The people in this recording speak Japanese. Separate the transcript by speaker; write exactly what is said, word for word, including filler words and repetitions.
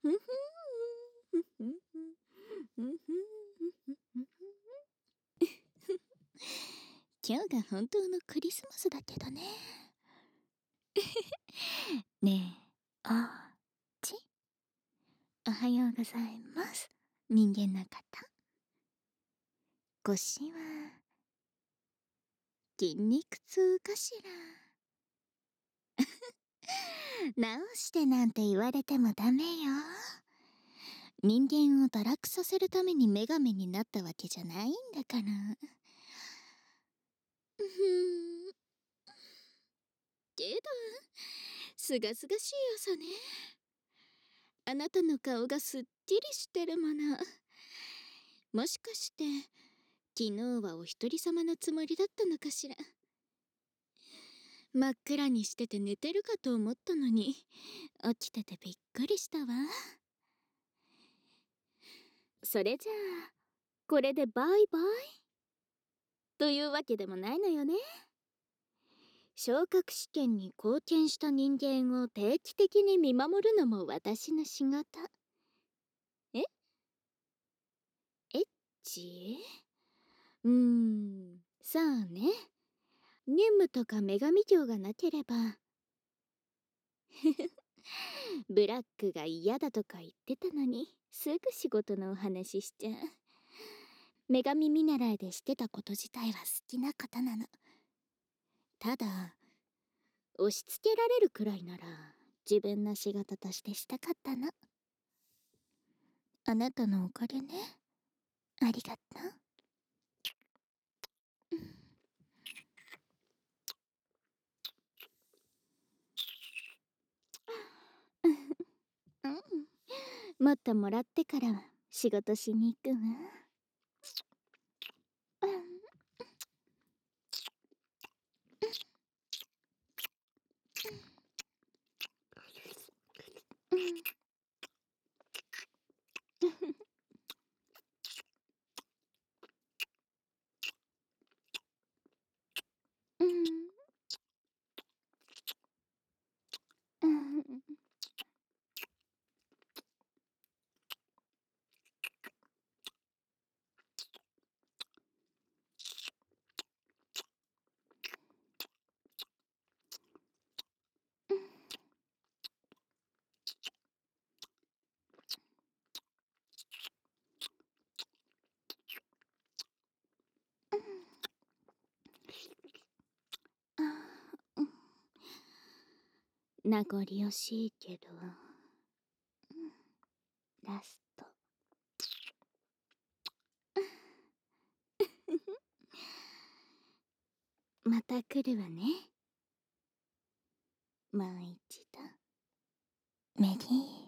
Speaker 1: ふふふふふふふ今日が本当のクリスマスだけどね。ねえ、あっち。おはようございます。人間の方。腰は筋肉痛かしら。直してなんて言われてもダメよ。人間を堕落させるために女神になったわけじゃないんだから。うふん。けど、すがすがしい朝ね。あなたの顔がすっきりしてるもの。もしかして、昨日はお一人様のつもりだったのかしら。真っ暗にしてて寝てるかと思ったのに、起きててびっくりしたわ。それじゃあ、これでバイバイというわけでもないのよね。昇格試験に貢献した人間を定期的に見守るのも私の仕事。えエッチうーん、そうね。任務とか女神業がなければ。ブラックが嫌だとか言ってたのに、すぐ仕事のお話しちゃう。女神見習いでしてたこと自体は好きなことなの。ただ、押し付けられるくらいなら自分の仕事としてしたかったの。あなたのおかげね。ありがとう。うん、もっともらってから仕事しに行くわ。うんうん。名残惜しいけど、ラスト。また来るわね。もう一度。メリー。